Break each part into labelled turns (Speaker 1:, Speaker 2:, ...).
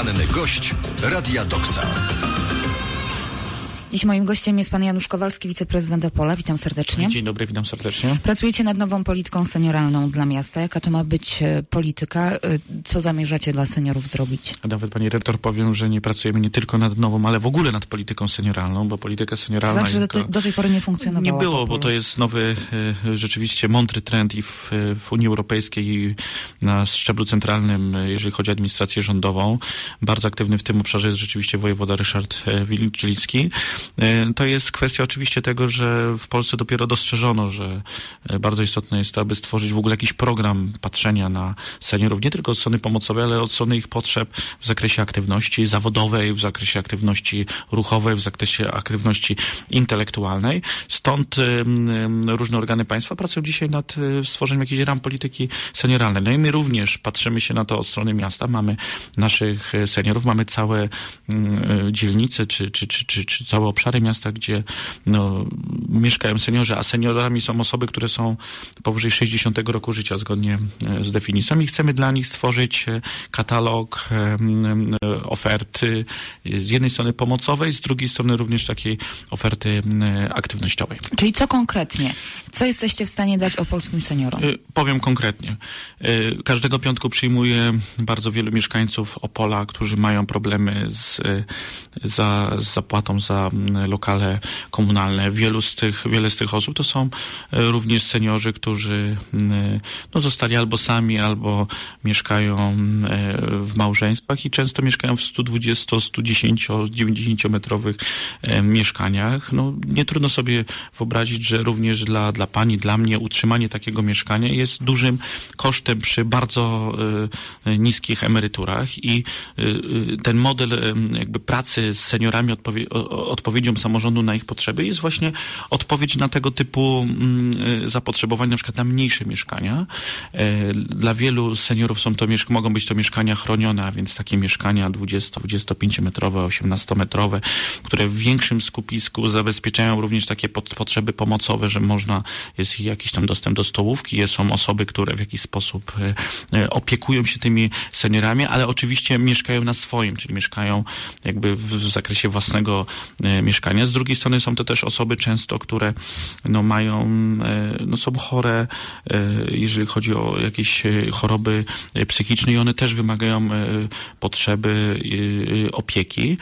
Speaker 1: Poranny gość Radia Doksa.
Speaker 2: Dziś moim gościem jest pan Janusz Kowalski, wiceprezydent Opola. Witam serdecznie.
Speaker 3: Dzień dobry, witam serdecznie.
Speaker 2: Pracujecie nad nową polityką senioralną dla miasta. Jaka to ma być polityka? Co zamierzacie dla seniorów zrobić?
Speaker 3: Nawet pani rektor powiem, że nie pracujemy nie tylko nad nową, ale w ogóle nad polityką senioralną, bo polityka senioralna...
Speaker 2: Znaczy, że do tej pory nie funkcjonowała.
Speaker 3: Nie było, bo to jest nowy, rzeczywiście mądry trend i w Unii Europejskiej i na szczeblu centralnym, jeżeli chodzi o administrację rządową. Bardzo aktywny w tym obszarze jest rzeczywiście wojewoda Ryszard Wilczyński. To jest kwestia oczywiście tego, że w Polsce dopiero dostrzeżono, że bardzo istotne jest to, aby stworzyć w ogóle jakiś program patrzenia na seniorów, nie tylko od strony pomocowej, ale od strony ich potrzeb w zakresie aktywności zawodowej, w zakresie aktywności ruchowej, w zakresie aktywności intelektualnej. Stąd różne organy państwa pracują dzisiaj nad stworzeniem jakichś ram polityki senioralnej. No i my również patrzymy się na to od strony miasta. Mamy naszych seniorów, mamy całe dzielnice, czy całe obszary miasta, gdzie mieszkają seniorzy, a seniorami są osoby, które są powyżej 60 roku życia zgodnie z definicją i chcemy dla nich stworzyć katalog oferty z jednej strony pomocowej, z drugiej strony również takiej oferty aktywnościowej.
Speaker 2: Czyli co konkretnie? Co jesteście w stanie dać opolskim seniorom?
Speaker 3: Powiem konkretnie. Każdego piątku przyjmuję bardzo wielu mieszkańców Opola, którzy mają problemy z zapłatą za lokale komunalne. Wiele z tych osób to są również seniorzy, którzy zostali albo sami, albo mieszkają w małżeństwach i często mieszkają w 120, 110, 90 metrowych mieszkaniach. Nie trudno sobie wyobrazić, że również dla pani, dla mnie utrzymanie takiego mieszkania jest dużym kosztem przy bardzo niskich emeryturach i ten model jakby pracy z seniorami, odpowiedzią samorządu na ich potrzeby jest właśnie odpowiedź na tego typu zapotrzebowanie, na przykład na mniejsze mieszkania. Dla wielu seniorów mogą być to mieszkania chronione, a więc takie mieszkania 20-25 metrowe, 18-metrowe, które w większym skupisku zabezpieczają również takie potrzeby pomocowe, że jest jakiś tam dostęp do stołówki, są osoby, które w jakiś sposób opiekują się tymi seniorami, ale oczywiście mieszkają na swoim, czyli mieszkają jakby w zakresie własnego mieszkania. Z drugiej strony są to też osoby często, które są chore, jeżeli chodzi o jakieś choroby psychiczne i one też wymagają potrzeby opieki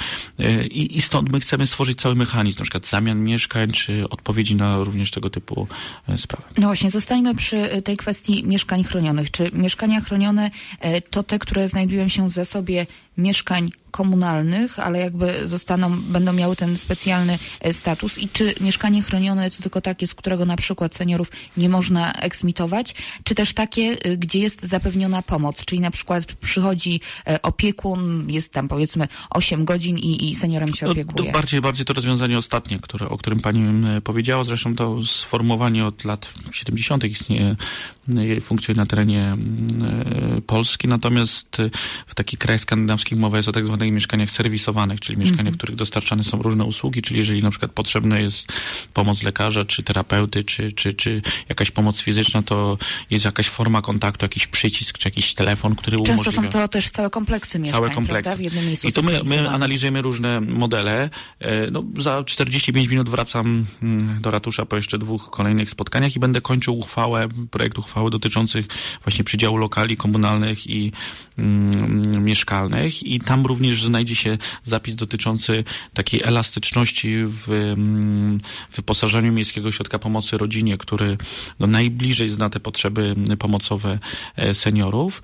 Speaker 3: i stąd my chcemy stworzyć cały mechanizm, na przykład zamian mieszkań, czy odpowiedzi na również tego typu sprawy.
Speaker 2: No właśnie, zostańmy przy tej kwestii mieszkań chronionych. Czy mieszkania chronione to te, które znajdują się w zasobie mieszkań komunalnych, ale jakby będą miały ten specjalny status i czy mieszkanie chronione to tylko takie, z którego na przykład seniorów nie można eksmitować, czy też takie, gdzie jest zapewniona pomoc, czyli na przykład przychodzi opiekun, jest tam powiedzmy 8 godzin i seniorem się opiekuje.
Speaker 3: Bardziej to rozwiązanie ostatnie, o którym pani powiedziała, zresztą to sformułowanie od lat 70. istnieje, funkcjonuje na terenie Polski, natomiast w takich krajach skandynawskich mowa jest o tak zwanych mieszkaniach serwisowanych, czyli mieszkaniach, w których dostarczane są różne usługi, czyli jeżeli na przykład potrzebna jest pomoc lekarza, czy terapeuty, czy jakaś pomoc fizyczna, to jest jakaś forma kontaktu, jakiś przycisk, czy jakiś telefon, który umożliwia...
Speaker 2: Często są to też całe kompleksy mieszkań, prawda? W jednym miejscu.
Speaker 3: I to my analizujemy różne modele. Za 45 minut wracam do ratusza po jeszcze 2 kolejnych spotkaniach i będę kończył projekt uchwały dotyczących właśnie przydziału lokali komunalnych i mieszkalnych i tam również znajdzie się zapis dotyczący takiej elastyczności w wyposażeniu Miejskiego Ośrodka Pomocy Rodzinie, który najbliżej zna te potrzeby pomocowe seniorów,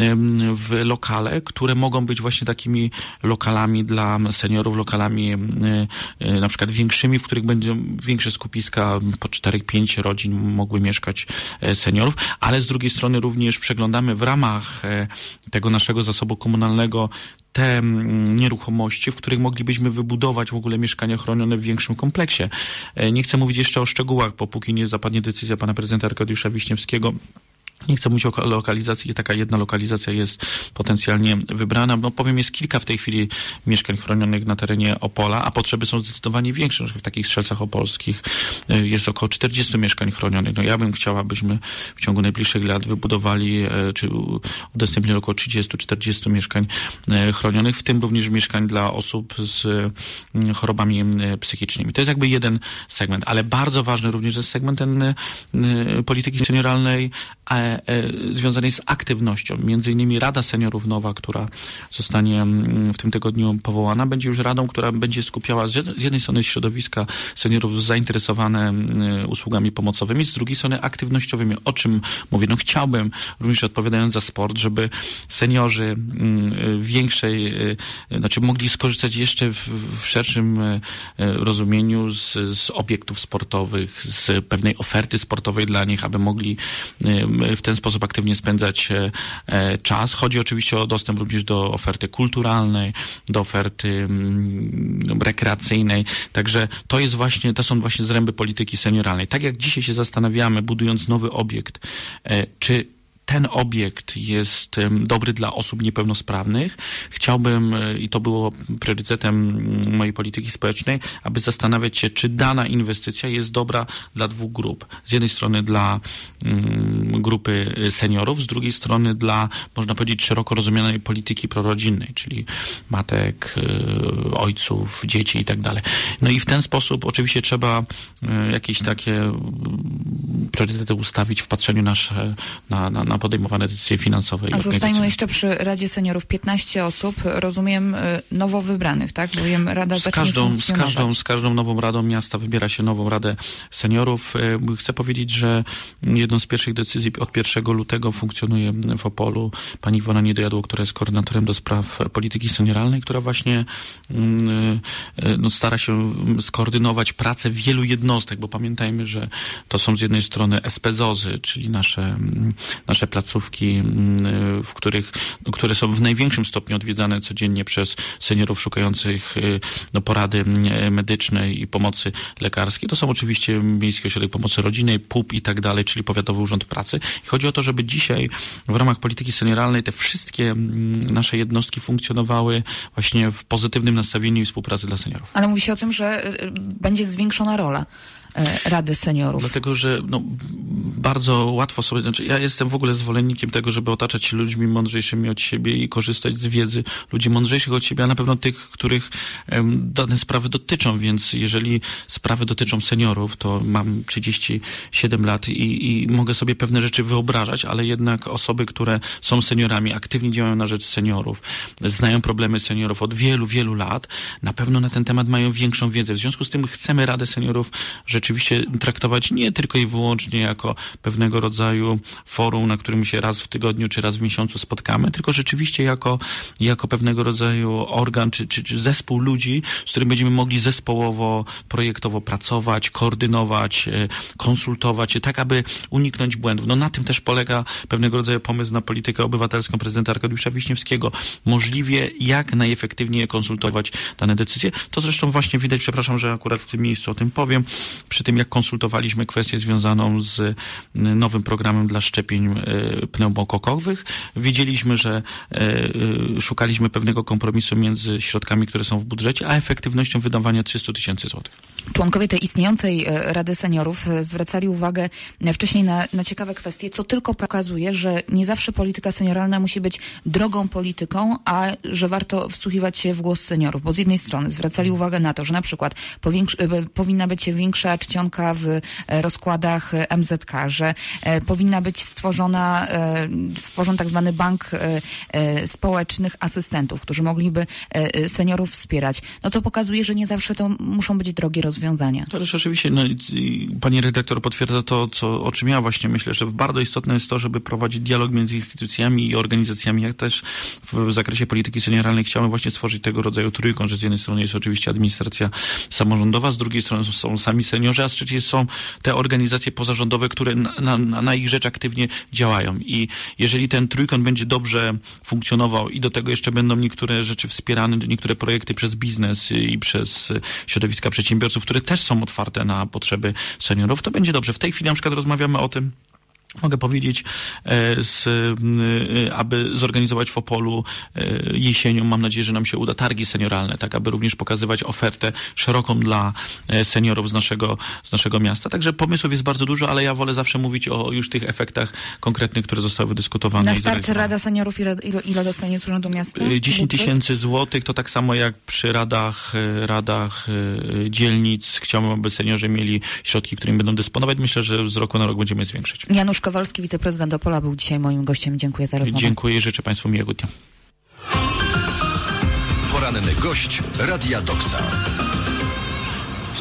Speaker 3: w lokale, które mogą być właśnie takimi lokalami dla seniorów, lokalami na przykład większymi, w których będą większe skupiska, po 4-5 rodzin mogły mieszkać seniorów, ale z drugiej strony również przeglądamy w ramach tego naszego zasobu komunalnego te nieruchomości, w których moglibyśmy wybudować w ogóle mieszkania chronione w większym kompleksie. Nie chcę mówić jeszcze o szczegółach, bo póki nie zapadnie decyzja pana prezydenta Arkadiusza Wiśniewskiego Nie chcę mówić o lokalizacji, taka jedna lokalizacja jest potencjalnie wybrana. No powiem, jest kilka w tej chwili mieszkań chronionych na terenie Opola, a potrzeby są zdecydowanie większe. W takich Strzelcach Opolskich jest około 40 mieszkań chronionych. No ja bym chciała, abyśmy w ciągu najbliższych lat wybudowali, czy udostępnili około 30-40 mieszkań chronionych, w tym również mieszkań dla osób z chorobami psychicznymi. To jest jakby jeden segment, ale bardzo ważny również jest segment ten polityki senioralnej, związanej z aktywnością. Między innymi Rada Seniorów nowa, która zostanie w tym tygodniu powołana, będzie już radą, która będzie skupiała z jednej strony środowiska seniorów zainteresowane usługami pomocowymi, z drugiej strony aktywnościowymi. O czym mówię? No chciałbym, również odpowiadając za sport, żeby seniorzy mogli skorzystać jeszcze w szerszym rozumieniu z obiektów sportowych, z pewnej oferty sportowej dla nich, aby mogli w ten sposób aktywnie spędzać czas. Chodzi oczywiście o dostęp również do oferty kulturalnej, do oferty rekreacyjnej. Także to są właśnie zręby polityki senioralnej. Tak jak dzisiaj się zastanawiamy, budując nowy obiekt, czy ten obiekt jest dobry dla osób niepełnosprawnych. Chciałbym, i to było priorytetem mojej polityki społecznej, aby zastanawiać się, czy dana inwestycja jest dobra dla dwóch grup. Z jednej strony dla grupy seniorów, z drugiej strony dla, można powiedzieć, szeroko rozumianej polityki prorodzinnej, czyli matek, ojców, dzieci i tak dalej. No i w ten sposób oczywiście trzeba jakieś takie priorytety ustawić w patrzeniu na podejmowane decyzje finansowe.
Speaker 2: A zostańmy jeszcze przy Radzie Seniorów. 15 osób, rozumiem, nowo wybranych, tak? Bowiem Rada zacznie funkcjonować.
Speaker 3: Z każdą nową radą miasta wybiera się nową Radę Seniorów. Chcę powiedzieć, że jedną z pierwszych decyzji od 1 lutego funkcjonuje w Opolu pani Iwona Niedojadło, która jest koordynatorem do spraw polityki senioralnej, która właśnie stara się skoordynować pracę wielu jednostek, bo pamiętajmy, że to są z jednej strony SPZOZ-y, czyli nasze placówki, które są w największym stopniu odwiedzane codziennie przez seniorów szukających porady medycznej i pomocy lekarskiej. To są oczywiście Miejski Ośrodek Pomocy Rodzinnej, PUP i tak dalej, czyli Powiatowy Urząd Pracy. I chodzi o to, żeby dzisiaj w ramach polityki senioralnej te wszystkie nasze jednostki funkcjonowały właśnie w pozytywnym nastawieniu i współpracy dla seniorów.
Speaker 2: Ale mówi się o tym, że będzie zwiększona rola Rady Seniorów.
Speaker 3: Dlatego, że bardzo łatwo sobie, ja jestem w ogóle zwolennikiem tego, żeby otaczać się ludźmi mądrzejszymi od siebie i korzystać z wiedzy ludzi mądrzejszych od siebie, a na pewno tych, których dane sprawy dotyczą, więc jeżeli sprawy dotyczą seniorów, to mam 37 lat i mogę sobie pewne rzeczy wyobrażać, ale jednak osoby, które są seniorami, aktywnie działają na rzecz seniorów, znają problemy seniorów od wielu, wielu lat, na pewno na ten temat mają większą wiedzę. W związku z tym chcemy Radę Seniorów rzeczywiście traktować nie tylko i wyłącznie jako pewnego rodzaju forum, na którym się raz w tygodniu czy raz w miesiącu spotkamy, tylko rzeczywiście jako pewnego rodzaju organ czy zespół ludzi, z którym będziemy mogli zespołowo, projektowo pracować, koordynować, konsultować, tak aby uniknąć błędów. No na tym też polega pewnego rodzaju pomysł na politykę obywatelską prezydenta Arkadiusza Wiśniewskiego. Możliwie jak najefektywniej konsultować dane decyzje. To zresztą właśnie widać, przepraszam, że akurat w tym miejscu o tym powiem, przy tym jak konsultowaliśmy kwestię związaną z nowym programem dla szczepień pneumokokowych. Wiedzieliśmy, że szukaliśmy pewnego kompromisu między środkami, które są w budżecie, a efektywnością wydawania 300 000 złotych.
Speaker 2: Członkowie tej istniejącej Rady Seniorów zwracali uwagę wcześniej na ciekawe kwestie, co tylko pokazuje, że nie zawsze polityka senioralna musi być drogą polityką, a że warto wsłuchiwać się w głos seniorów, bo z jednej strony zwracali uwagę na to, że na przykład powinna być większa czcionka w rozkładach MZK, że powinna być stworzony tak zwany bank społecznych asystentów, którzy mogliby seniorów wspierać. No to pokazuje, że nie zawsze to muszą być drogie rozwiązania.
Speaker 3: To też oczywiście, pani redaktor potwierdza to, o czym ja właśnie myślę, że bardzo istotne jest to, żeby prowadzić dialog między instytucjami i organizacjami, jak też w zakresie polityki senioralnej chciałem właśnie stworzyć tego rodzaju trójkąt, że z jednej strony jest oczywiście administracja samorządowa, z drugiej strony są sami seniorzy, a z trzeciej są te organizacje pozarządowe, które na ich rzecz aktywnie działają. I jeżeli ten trójkąt będzie dobrze funkcjonował i do tego jeszcze będą niektóre rzeczy wspierane, niektóre projekty przez biznes i przez środowiska przedsiębiorców, które też są otwarte na potrzeby seniorów, to będzie dobrze. W tej chwili na przykład rozmawiamy o tym, Mogę powiedzieć, aby zorganizować w Opolu jesienią, mam nadzieję, że nam się uda, targi senioralne, tak aby również pokazywać ofertę szeroką dla seniorów z naszego miasta. Także pomysłów jest bardzo dużo, ale ja wolę zawsze mówić o już tych efektach konkretnych, które zostały wydyskutowane.
Speaker 2: Na start Rada Seniorów ile dostanie z Urzędu Miasta?
Speaker 3: 10 tysięcy złotych, to tak samo jak przy radach dzielnic. Chciałbym, aby seniorzy mieli środki, którymi będą dysponować. Myślę, że z roku na rok będziemy je zwiększać.
Speaker 2: Janusz Kowalski, wiceprezydent Opola, był dzisiaj moim gościem. Dziękuję za rozmowę.
Speaker 3: Dziękuję, życzę Państwu miłego dnia.
Speaker 1: Poranny gość Radia Doksa.